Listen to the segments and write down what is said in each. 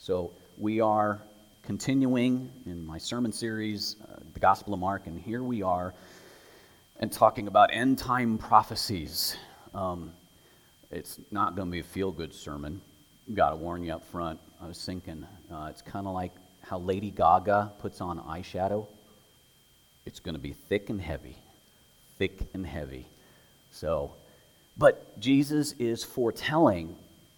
So we are continuing in my sermon series, the Gospel of Mark, and here we are and talking about end time prophecies. It's not going to be a feel-good sermon. Got to warn you up front. I was thinking it's kind of like how Lady Gaga puts on eyeshadow. It's going to be thick and heavy. So, but Jesus is foretelling,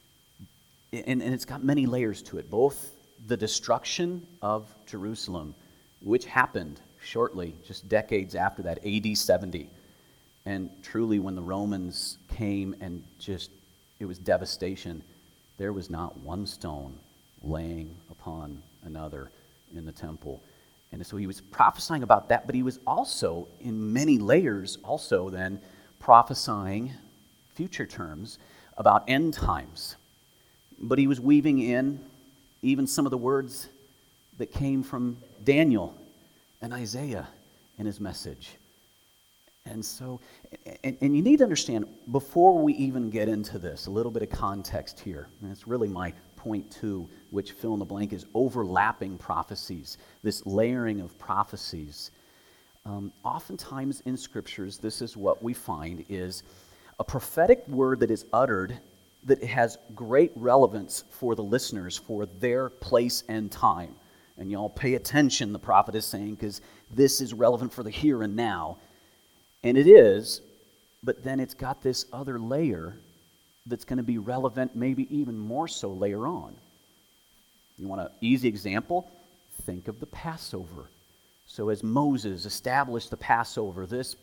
and it's got many layers to it, both the destruction of Jerusalem, which happened shortly, just decades after that, AD 70. And truly, when the Romans came and it was devastation, there was not one stone laying upon another in the temple. And so he was prophesying about that, but he was also, in many layers, also then prophesying future terms about end times. But he was weaving in even some of the words that came from Daniel and Isaiah in his message. And so, and you need to understand, before we even get into this, a little bit of context here. And it's really my point two, which fill in the blank is overlapping prophecies, this layering of prophecies. Oftentimes in scriptures, this is what we find is a prophetic word that is uttered that has great relevance for the listeners, for their place and time. And y'all pay attention, the prophet is saying, because this is relevant for the here and now. And it is, but then it's got this other layer that's going to be relevant, maybe even more so later on. You want an easy example? Think of the Passover. So as Moses established the Passover, this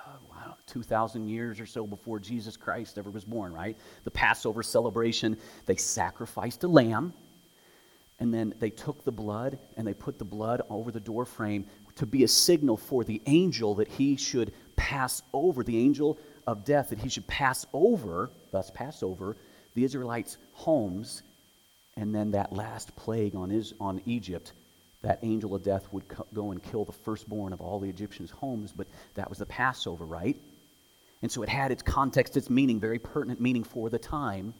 2,000 years or so before Jesus Christ ever was born, right? The Passover celebration, they sacrificed a lamb, and then they took the blood and they put the blood over the doorframe to be a signal for the angel that he should pass over, the angel of death, that he should pass over, thus Passover, the Israelites' homes, and then that last plague on Egypt, that angel of death would go and kill the firstborn of all the Egyptians' homes, but that was the Passover, right? And so it had its context, its meaning, very pertinent meaning for the time.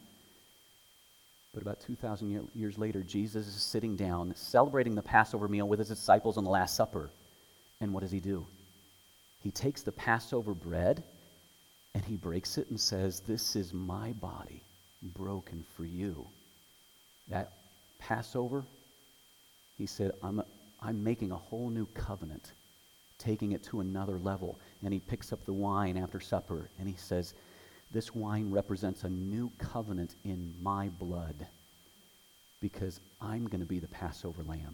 But about 2,000 years later, Jesus is sitting down, celebrating the Passover meal with his disciples on the Last Supper. And what does he do? He takes the Passover bread and he breaks it and says, "This is my body broken for you." That Passover, he said, I'm making a whole new covenant, taking it to another level. And he picks up the wine after supper and he says, "This wine represents a new covenant in my blood because I'm going to be the Passover lamb."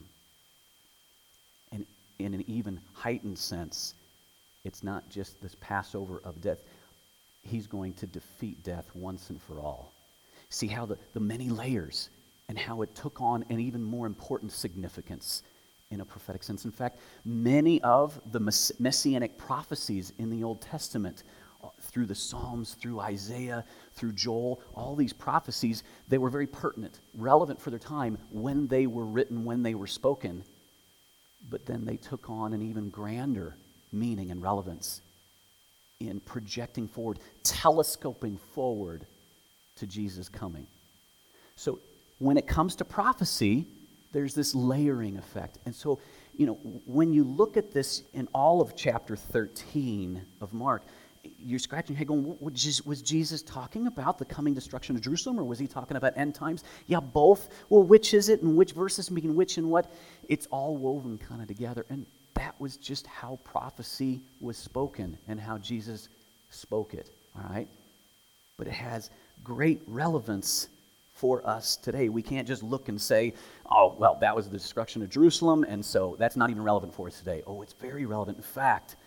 And in an even heightened sense, it's not just this Passover of death. He's going to defeat death once and for all. See how the many layers and how it took on an even more important significance in a prophetic sense. In fact, many of the messianic prophecies in the Old Testament, through the Psalms, through Isaiah, through Joel, all these prophecies, they were very pertinent, relevant for their time when they were written, when they were spoken. But then they took on an even grander meaning and relevance in projecting forward, telescoping forward to Jesus' coming. So when it comes to prophecy, there's this layering effect. And so, when you look at this in all of chapter 13 of Mark, you're scratching your head going, was Jesus talking about the coming destruction of Jerusalem, or was he talking about end times? Yeah, both. Well, which is it, and which verses mean which and what? It's all woven kind of together. And that was just how prophecy was spoken and how Jesus spoke it, all right? But it has great relevance for us today. We can't just look and say, "Oh, well, that was the destruction of Jerusalem, and so that's not even relevant for us today." Oh, it's very relevant. In fact,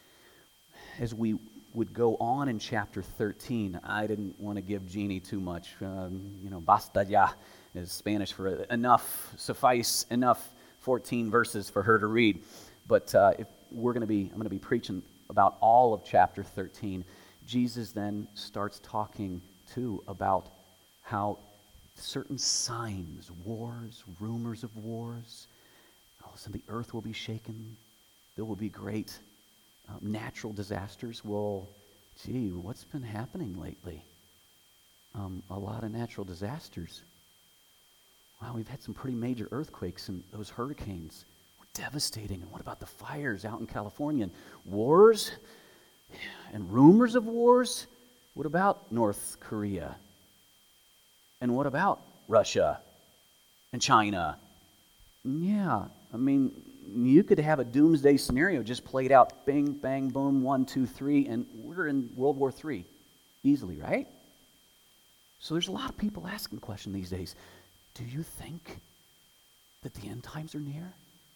as we would go on in chapter 13, I didn't want to give Jeannie too much. Basta ya is Spanish for enough, suffice, enough, 14 verses for her to read. But I'm going to be preaching about all of chapter 13. Jesus then starts talking, too, about how certain signs, wars, rumors of wars, all of a sudden the earth will be shaken. There will be great natural disasters. Well, what's been happening lately? A lot of natural disasters. Wow, we've had some pretty major earthquakes, and those hurricanes were devastating. And what about the fires out in California? And wars and rumors of wars? What about North Korea? And what about Russia and China? Yeah, I mean, you could have a doomsday scenario just played out, bang, bang, boom, 1, 2, 3, and we're in World War III easily, right? So there's a lot of people asking the question these days, do you think that the end times are near?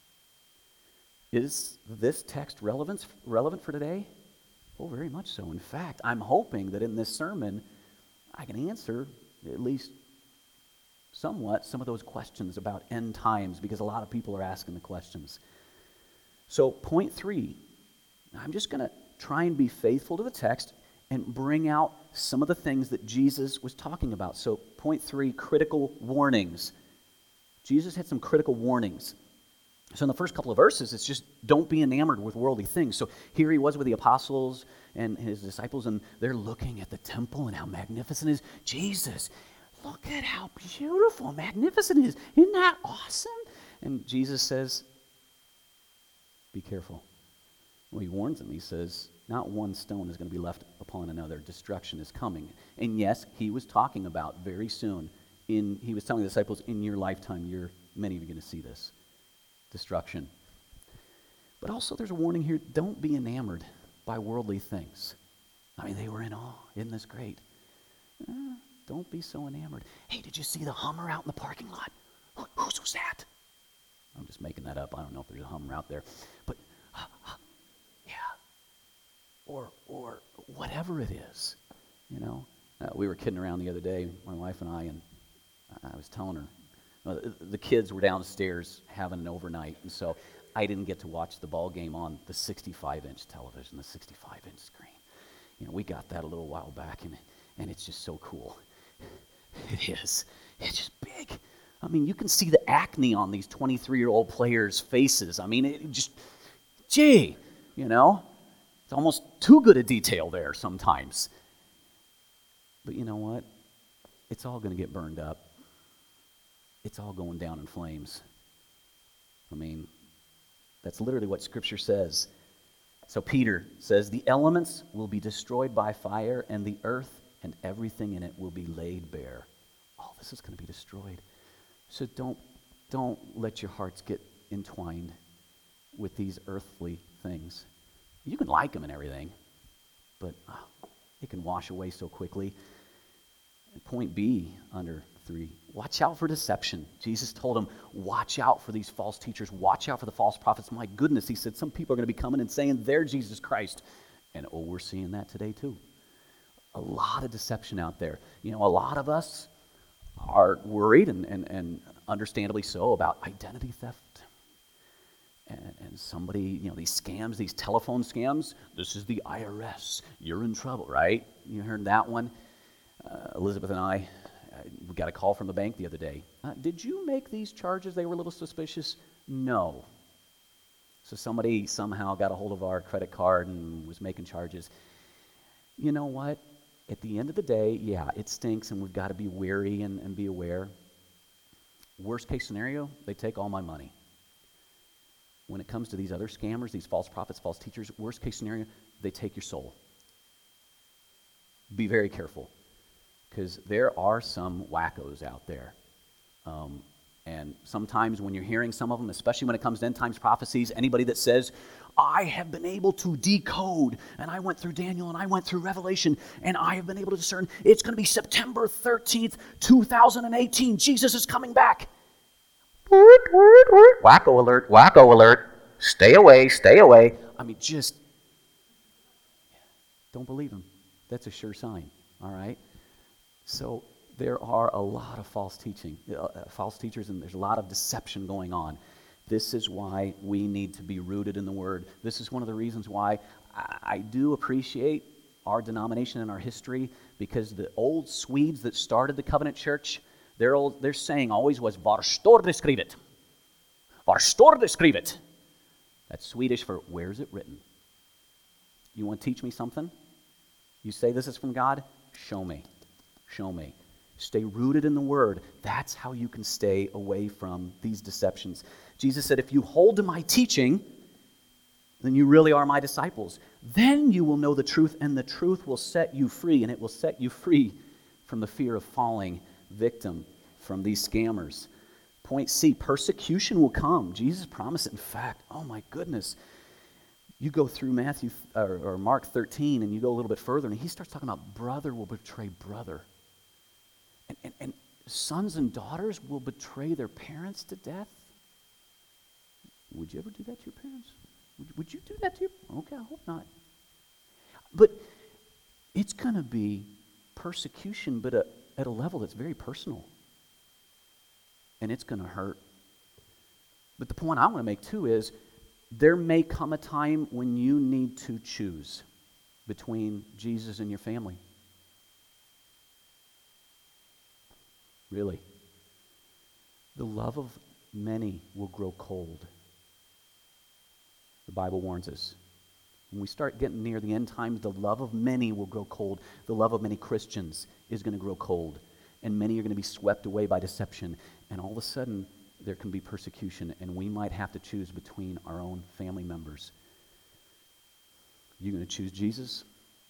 Is this text relevant for today? Oh, very much so. In fact, I'm hoping that in this sermon, I can answer at least somewhat some of those questions about end times, because a lot of people are asking the questions. So point 3, I'm just going to try and be faithful to the text and bring out some of the things that Jesus was talking about. So point 3, critical warnings. Jesus had some critical warnings. So in the first couple of verses, it's just don't be enamored with worldly things. So here he was with the apostles and his disciples, and they're looking at the temple and how magnificent it is. Jesus, look at how beautiful, magnificent it is. Isn't that awesome? And Jesus says, be careful. Well, he warns them. He says, not one stone is going to be left upon another. Destruction is coming. And yes, he was talking about very soon, he was telling the disciples, in your lifetime, many of you are going to see this. Destruction. But also there's a warning here, don't be enamored by worldly things. I mean, they were in awe. Isn't this great? Don't be so enamored. Hey, did you see the Hummer out in the parking lot? Whose was that? I'm just making that up. I don't know if there's a Hummer out there. But, yeah. Or whatever it is, you know. We were kidding around the other day, my wife and I was telling her, the kids were downstairs having an overnight, and so I didn't get to watch the ball game on the 65-inch television, the 65-inch screen. You know, we got that a little while back, and it's just so cool. It is. It's just big. I mean, you can see the acne on these 23-year-old players' faces. I mean, it just, gee, you know, it's almost too good a detail there sometimes. But you know what? It's all going to get burned up. It's all going down in flames. I mean, that's literally what Scripture says. So Peter says, the elements will be destroyed by fire, and the earth and everything in it will be laid bare. All this is going to be destroyed. So don't let your hearts get entwined with these earthly things. You can like them and everything, but it can wash away so quickly. And point B under 3, watch out for deception. Jesus told him, watch out for these false teachers. Watch out for the false prophets. My goodness, he said, some people are going to be coming and saying they're Jesus Christ. And we're seeing that today too. A lot of deception out there. You know, a lot of us are worried, and understandably so, about identity theft. And somebody, you know, these scams, these telephone scams, this is the IRS. You're in trouble, right? You heard that one? Elizabeth and I, we got a call from the bank the other day. Did you make these charges? They were a little suspicious. No. So somebody somehow got a hold of our credit card and was making charges. You know what? At the end of the day, yeah, it stinks, and we've got to be wary and be aware. Worst case scenario, they take all my money. When it comes to these other scammers, these false prophets, false teachers, worst case scenario, they take your soul. Be very careful, because there are some wackos out there. And sometimes when you're hearing some of them, especially when it comes to end times prophecies, anybody that says, I have been able to decode, and I went through Daniel, and I went through Revelation, and I have been able to discern, it's going to be September 13th, 2018. Jesus is coming back. Wacko alert, wacko alert. Stay away, stay away. I mean, just don't believe him. That's a sure sign, all right? So there are a lot of false teachers, and there's a lot of deception going on. This is why we need to be rooted in the Word. This is one of the reasons why I do appreciate our denomination and our history, because the old Swedes that started the Covenant Church, their saying always was, Var står det skrivet? Var står det skrivet? That's Swedish for, where's it written? You want to teach me something? You say this is from God? Show me. Show me. Stay rooted in the Word. That's how you can stay away from these deceptions. Jesus said, if you hold to my teaching, then you really are my disciples. Then you will know the truth, and the truth will set you free, and it will set you free from the fear of falling victim from these scammers. Point C, persecution will come. Jesus promised it. In fact, oh my goodness, you go through Matthew or Mark 13, and you go a little bit further, and he starts talking about brother will betray brother. And sons and daughters will betray their parents to death. Would you ever do that to your parents? Would you do that to your... Okay, I hope not. But it's going to be persecution, but at a level that's very personal. And it's going to hurt. But the point I want to make, too, is there may come a time when you need to choose between Jesus and your family. Really. The love of many will grow cold. The Bible warns us. When we start getting near the end times, the love of many will grow cold. The love of many Christians is going to grow cold. And many are going to be swept away by deception. And all of a sudden, there can be persecution, and we might have to choose between our own family members. You going to choose Jesus?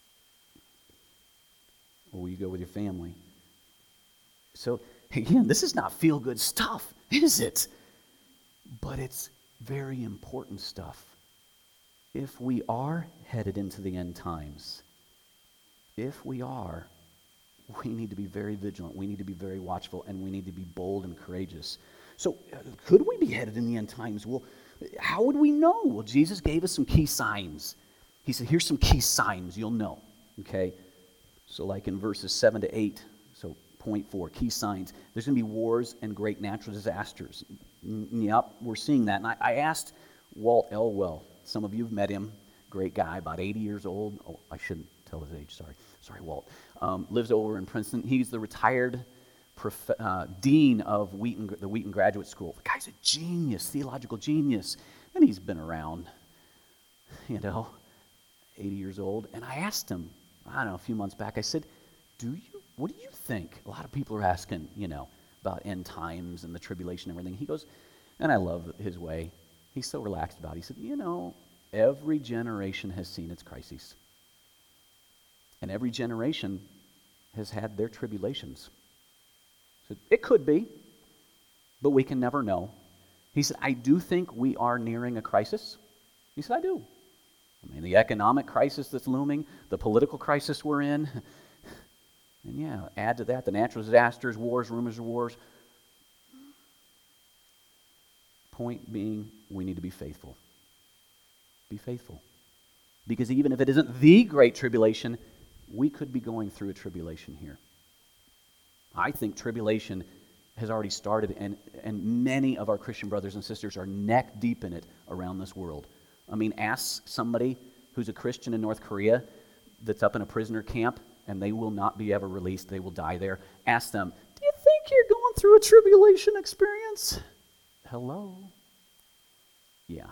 Or will you go with your family? So, again, this is not feel-good stuff, is it? But it's very important stuff. If we are headed into the end times, if we are, we need to be very vigilant, we need to be very watchful, and we need to be bold and courageous. So, could we be headed in the end times? Well, how would we know? Well, Jesus gave us some key signs. He said, here's some key signs you'll know, okay? So like in verses 7 to 8, so point 4, key signs. There's going to be wars and great natural disasters. Yep, we're seeing that. And I asked Walt Elwell. Some of you have met him. Great guy, about 80 years old. Oh, I shouldn't tell his age, sorry. Sorry, Walt. Lives over in Princeton. He's the retired dean of the Wheaton Graduate School. The guy's a genius, theological genius. And he's been around, 80 years old. And I asked him, I don't know, a few months back, I said, what do you think? A lot of people are asking, about end times and the tribulation and everything. He goes, and I love his way. He's so relaxed about it. He said, every generation has seen its crises. And every generation has had their tribulations. So it could be, but we can never know. He said, I do think we are nearing a crisis. He said, I do. The economic crisis that's looming, the political crisis we're in, and add to that the natural disasters, wars, rumors of wars. Point being, we need to be faithful. Be faithful. Because even if it isn't the great tribulation, we could be going through a tribulation here. I think tribulation has already started, and many of our Christian brothers and sisters are neck deep in it around this world. Ask somebody who's a Christian in North Korea that's up in a prisoner camp, and they will not be ever released. They will die there. Ask them, do you think you're going through a tribulation experience? Hello? Yeah.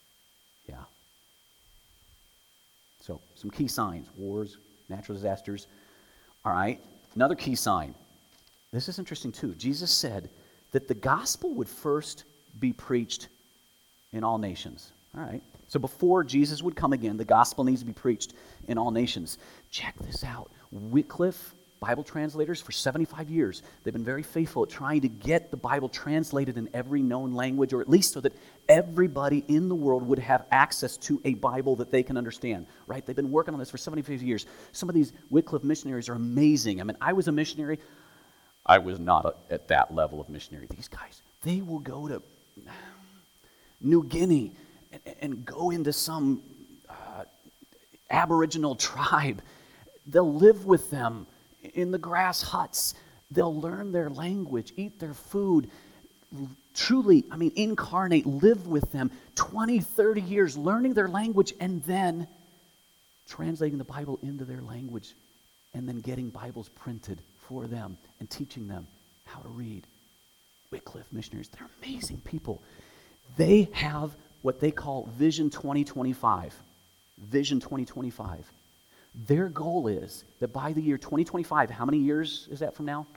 So, some key signs. Wars, natural disasters. All right. Another key sign. This is interesting too. Jesus said that the gospel would first be preached in all nations. All right. So before Jesus would come again, the gospel needs to be preached in all nations. Check this out. Wycliffe Bible translators for 75 years, they've been very faithful at trying to get the Bible translated in every known language, or at least so that everybody in the world would have access to a Bible that they can understand, right? They've been working on this for 75 years. Some of these Wycliffe missionaries are amazing. I was a missionary. I was not at that level of missionary. These guys, they will go to New Guinea and go into some Aboriginal tribe. They'll live with them in the grass huts. They'll learn their language, eat their food, truly, incarnate, live with them 20, 30 years, learning their language, and then translating the Bible into their language, and then getting Bibles printed for them and teaching them how to read. Wycliffe missionaries, they're amazing people. They have what they call Vision 2025. Vision 2025. Their goal is that by the year 2025, how many years is that from now?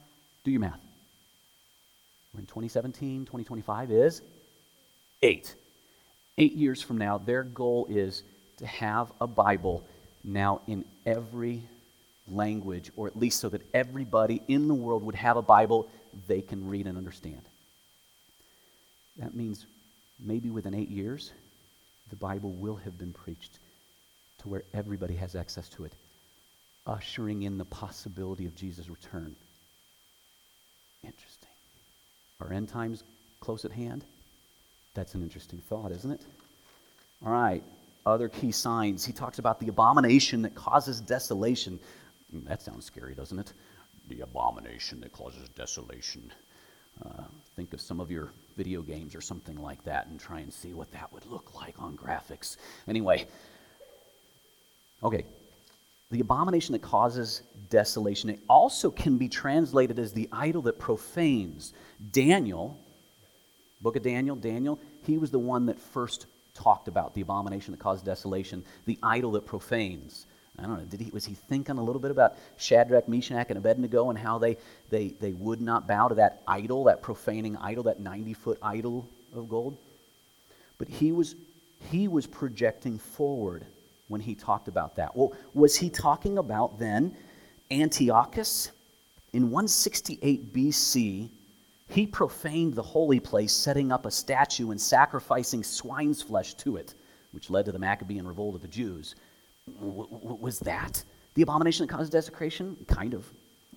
Do your math. We're in 2017, 2025 is 8. 8 years from now, their goal is to have a Bible now in every language, or at least so that everybody in the world would have a Bible they can read and understand. That means maybe within 8 years, the Bible will have been preached to where everybody has access to it, ushering in the possibility of Jesus' return. Interesting. Are end times close at hand? That's an interesting thought, isn't it? All right, other key signs. He talks about the abomination that causes desolation. That sounds scary, doesn't it? The abomination that causes desolation. Think of some of your video games or something like that and try and see what that would look like on graphics. Anyway, okay. The abomination that causes desolation. It also can be translated as the idol that profanes. Daniel, book of Daniel, he was the one that first talked about the abomination that caused desolation, the idol that profanes. I don't know, was he thinking a little bit about Shadrach, Meshach, and Abednego and how they would not bow to that idol, that profaning idol, that 90-foot idol of gold? But he was projecting forward when he talked about that. Well, was he talking about then Antiochus? In 168 BC, he profaned the holy place, setting up a statue and sacrificing swine's flesh to it, which led to the Maccabean revolt of the Jews. Was that the abomination that caused desecration? Kind of.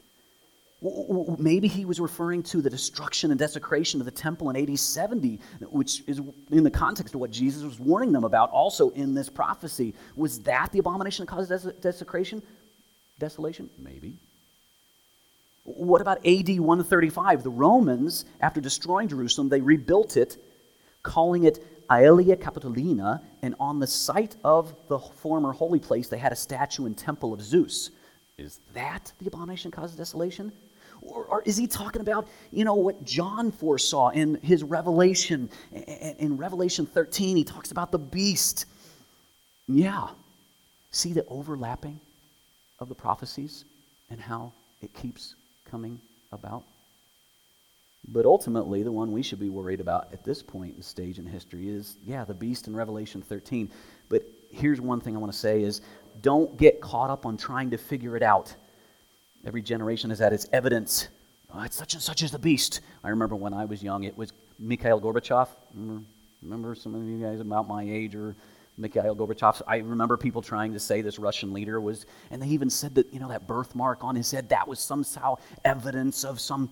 Maybe he was referring to the destruction and desecration of the temple in AD 70, which is in the context of what Jesus was warning them about also in this prophecy. Was that the abomination that caused desecration? Desolation? Maybe. What about AD 135? The Romans, after destroying Jerusalem, they rebuilt it, calling it Aelia Capitolina, and on the site of the former holy place, they had a statue and temple of Zeus. Is that the abomination that causes desolation? Or is he talking about, what John foresaw in his Revelation? In Revelation 13, he talks about the beast. Yeah. See the overlapping of the prophecies and how it keeps coming about? But ultimately, the one we should be worried about at this point in stage in history is, the beast in Revelation 13. But here's one thing I want to say is, don't get caught up on trying to figure it out. Every generation has had its evidence. Oh, it's such and such as the beast. I remember when I was young, it was Mikhail Gorbachev. Remember some of you guys about my age or Mikhail Gorbachev? I remember people trying to say this Russian leader was, and they even said that, that birthmark on his head, that was somehow evidence of some...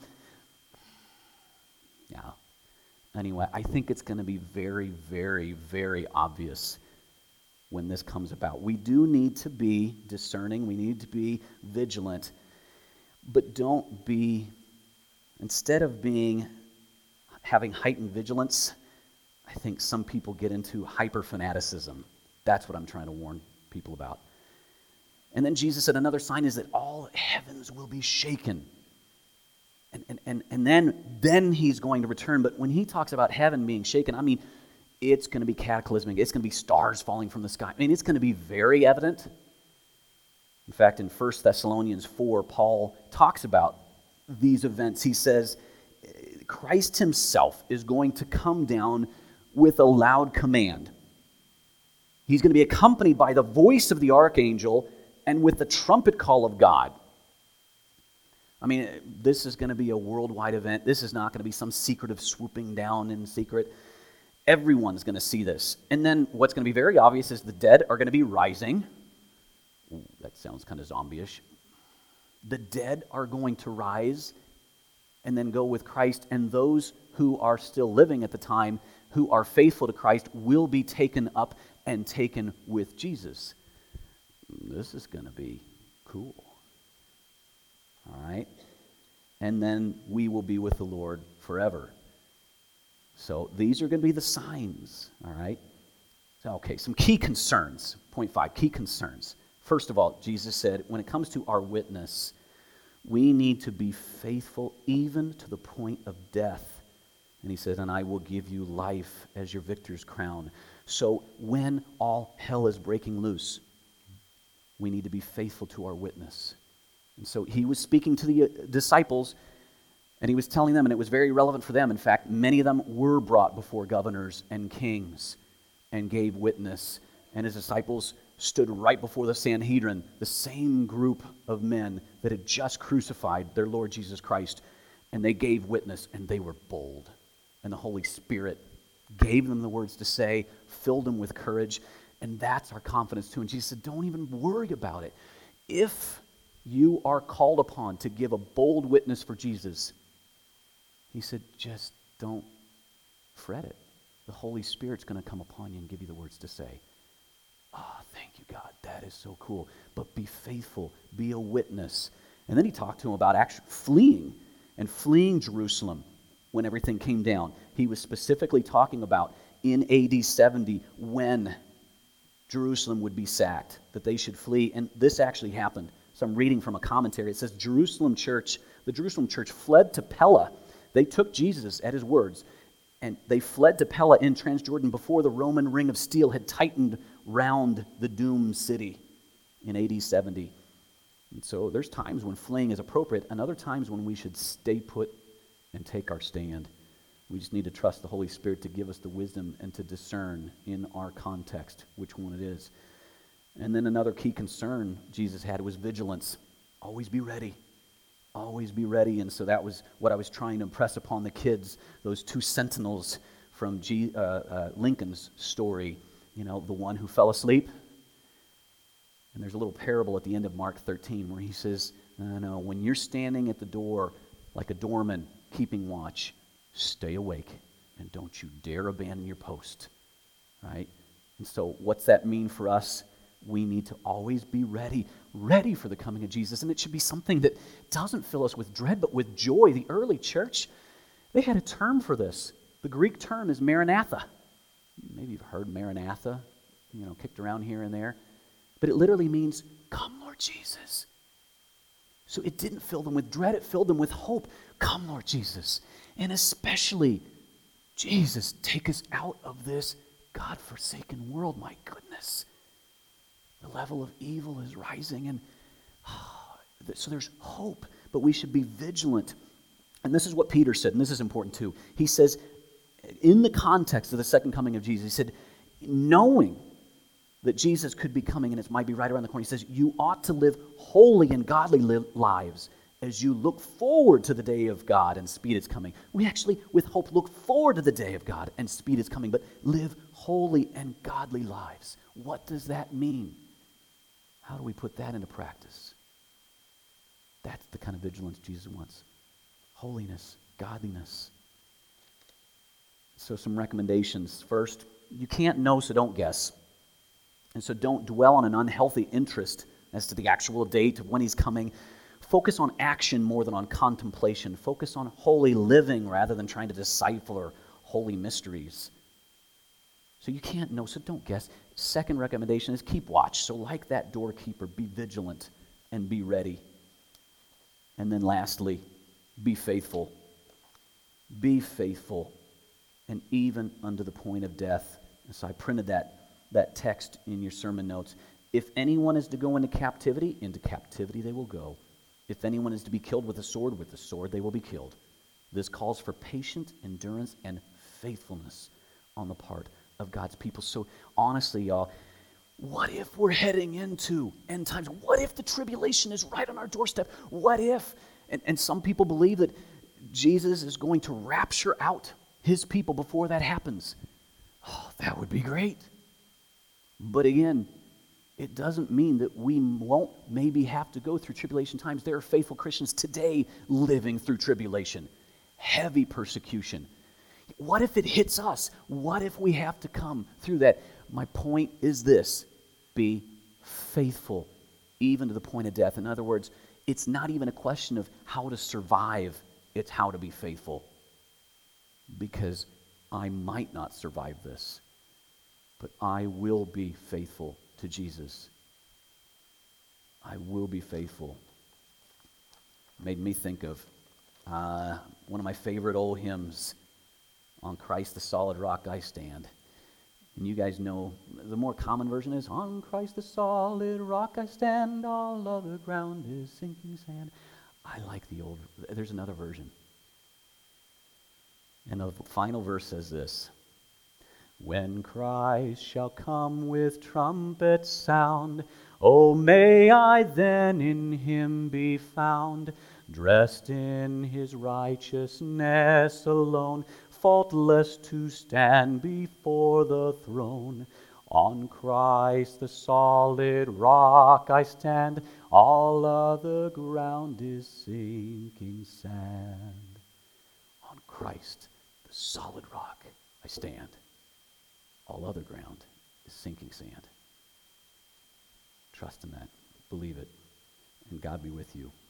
Yeah. Anyway, I think it's going to be very, very, very obvious when this comes about. We do need to be discerning. We need to be vigilant. But don't be, instead of having heightened vigilance, I think some people get into hyper-fanaticism. That's what I'm trying to warn people about. And then Jesus said another sign is that all heavens will be shaken. And then he's going to return. But when he talks about heaven being shaken, I mean, it's going to be cataclysmic. It's going to be stars falling from the sky. I mean, it's going to be very evident. In fact, in 1 Thessalonians 4, Paul talks about these events. He says, Christ himself is going to come down with a loud command. He's going to be accompanied by the voice of the archangel and with the trumpet call of God. I mean, this is going to be a worldwide event. This is not going to be some secretive swooping down in secret. Everyone's going to see this. And then what's going to be very obvious is the dead are going to be rising. Ooh, that sounds kind of zombie-ish. The dead are going to rise and then go with Christ, and those who are still living at the time, who are faithful to Christ, will be taken up and taken with Jesus. This is going to be cool. All right? And then we will be with the Lord forever. So these are going to be the signs, all right? So, okay, some key concerns. Point 5, key concerns. First of all, Jesus said, when it comes to our witness, we need to be faithful even to the point of death. And he said, and I will give you life as your victor's crown. So when all hell is breaking loose, we need to be faithful to our witness. And so he was speaking to the disciples And he was telling them, and it was very relevant for them. In fact, many of them were brought before governors and kings and gave witness. And his disciples stood right before the Sanhedrin, the same group of men that had just crucified their Lord Jesus Christ. And they gave witness, and they were bold. And the Holy Spirit gave them the words to say, filled them with courage. And that's our confidence too. And Jesus said, don't even worry about it. If you are called upon to give a bold witness for Jesus, he said, just don't fret it. The Holy Spirit's going to come upon you and give you the words to say. Ah, thank you, God. That is so cool. But be faithful. Be a witness. And then he talked to him about actually fleeing Jerusalem when everything came down. He was specifically talking about in AD 70 when Jerusalem would be sacked, that they should flee. And this actually happened. So I'm reading from a commentary. It says the Jerusalem church fled to Pella. They took Jesus at his words, and they fled to Pella in Transjordan before the Roman ring of steel had tightened round the doomed city in AD 70. And so there's times when fleeing is appropriate, and other times when we should stay put and take our stand. We just need to trust the Holy Spirit to give us the wisdom and to discern in our context which one it is. And then another key concern Jesus had was vigilance. Always be ready. Always be ready. And so that was what I was trying to impress upon the kids, those two sentinels from Lincoln's story. You know, the one who fell asleep. And there's a little parable at the end of Mark 13 where he says, no, when you're standing at the door like a doorman keeping watch, stay awake and don't you dare abandon your post. Right? And so what's that mean for us? We need to always be ready for the coming of Jesus. And it should be something that doesn't fill us with dread, but with joy. The early church, they had a term for this. The Greek term is Maranatha. Maybe you've heard Maranatha, kicked around here and there. But it literally means, come, Lord Jesus. So it didn't fill them with dread, it filled them with hope. Come, Lord Jesus. And especially, Jesus, take us out of this God-forsaken world. My goodness. The level of evil is rising, and so there's hope, but we should be vigilant. And this is what Peter said, and this is important too. He says, in the context of the second coming of Jesus, he said, knowing that Jesus could be coming and it might be right around the corner, he says, you ought to live holy and godly lives as you look forward to the day of God and speed is coming. We actually, with hope, look forward to the day of God and speed is coming, but live holy and godly lives. What does that mean? How do we put that into practice? That's the kind of vigilance Jesus wants. Holiness, godliness. So some recommendations. First, you can't know, so don't guess. And so don't dwell on an unhealthy interest as to the actual date of when he's coming. Focus on action more than on contemplation. Focus on holy living rather than trying to decipher holy mysteries. So you can't know, so don't guess. Second recommendation is keep watch. So like that doorkeeper, be vigilant and be ready. And then lastly, be faithful. Be faithful, and even unto the point of death. And so I printed that text in your sermon notes. If anyone is to go into captivity they will go. If anyone is to be killed with the sword they will be killed. This calls for patient endurance and faithfulness on the part of God's people. So honestly, y'all, what if we're heading into end times? What if the tribulation is right on our doorstep? What if, and some people believe that Jesus is going to rapture out his people before that happens. Oh, that would be great. But again, it doesn't mean that we won't maybe have to go through tribulation times. There are faithful Christians today living through tribulation, heavy persecution. What if it hits us? What if we have to come through that? My point is this: be faithful even to the point of death. In other words, it's not even a question of how to survive, it's how to be faithful. Because I might not survive this, but I will be faithful to Jesus. I will be faithful. Made me think of one of my favorite old hymns, On Christ the Solid Rock I Stand. And you guys know, the more common version is, On Christ the solid rock I stand, all other ground is sinking sand. I like the old, there's another version. And the final verse says this: when Christ shall come with trumpet sound, oh, may I then in him be found, dressed in his righteousness alone, faultless to stand before the throne. On Christ the solid rock I stand, all other ground is sinking sand. On Christ the solid rock I stand, all other ground is sinking sand. Trust in that. Believe it. And God be with you.